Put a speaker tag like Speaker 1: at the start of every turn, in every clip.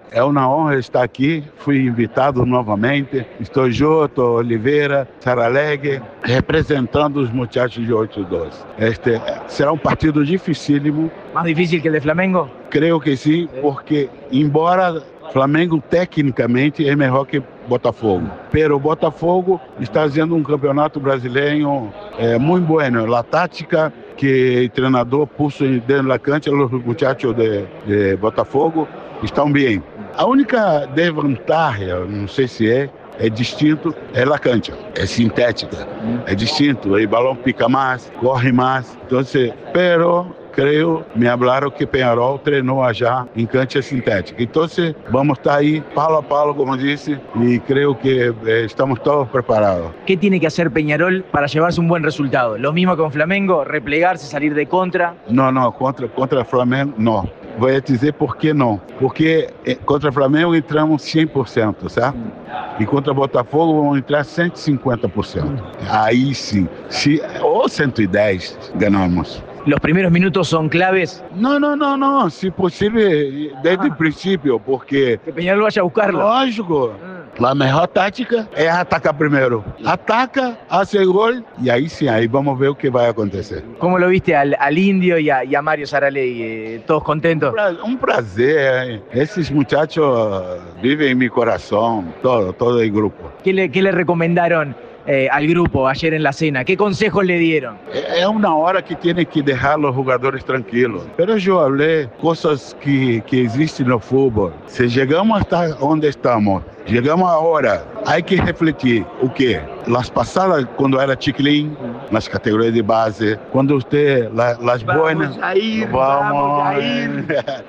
Speaker 1: É uma honra estar aqui, fui invitado novamente. Estou junto, Oliveira, Saralegui, representando os muchachos de 8-2. Este será um partido dificílimo.
Speaker 2: ¿Más difícil que el de Flamengo?
Speaker 1: Creio que sim, porque embora Flamengo tecnicamente é melhor que Botafogo, pero Botafogo está fazendo um campeonato brasileiro muito bueno. A tática que o treinador puso dentro da cancha, os muchachos de Botafogo estão bem. A única desvantagem, não sei se é distinto, é a cancha, é sintética, é distinto, o balão pica mais, corre mais, então, pero creio, me hablaram que Peñarol treinou já em cancha sintética. Então, vamos estar aí, palo a palo, como disse, e creio que estamos todos preparados.
Speaker 2: ¿Qué tiene que hacer Peñarol para llevarse un buen resultado? ¿Lo mismo con Flamengo? ¿Replegarse, salir de contra?
Speaker 1: Não, contra Flamengo, não. Vou dizer por que não. Porque contra Flamengo entramos 100%, certo? E contra Botafogo vamos entrar 150%. Aí sim, ou 110 ganhamos.
Speaker 2: ¿Los primeros minutos son claves?
Speaker 1: Não, se possível, desde o princípio, porque...
Speaker 2: Que Peñarol vaya a buscarlo.
Speaker 1: Lógico. A melhor tática é atacar primeiro. Ataca, hace gol, e aí sim, aí vamos ver o que vai acontecer.
Speaker 2: ¿Cómo lo viste al Indio y a Mario Saralegui? ¿Todos contentos?
Speaker 1: Um prazer. Esses muchachos vivem em meu coração, todo o grupo.
Speaker 2: ¿Qué le recomendaron al grupo ayer en la cena? ¿Qué consejos le dieron?
Speaker 1: É uma hora que tem que deixar os jogadores tranquilos. Pero eu falei coisas que existem no futebol. Se chegamos até onde estamos, chegamos a hora, há que refletir o quê? Las passadas, quando era Chiclin, nas categorias de base, quando você, las buenas, vamos a ir.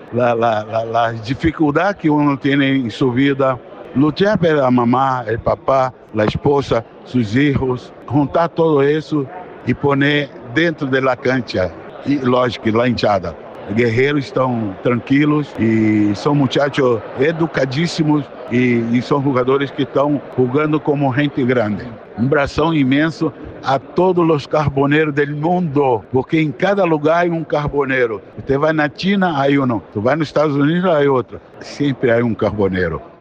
Speaker 1: Las dificuldades que uno tem em sua vida, lutar pela mamá, o papá, a esposa, seus filhos, juntar tudo isso e pôr dentro da cancha. E, lógico, lá hinchada. Guerreiros estão tranquilos e são muchachos educadíssimos e são jogadores que estão jogando como gente grande. Um abração imenso a todos os carboneiros do mundo, porque em cada lugar há um carboneiro. Você vai na China, há um. Você vai nos Estados Unidos, há outro. Sempre há um carboneiro.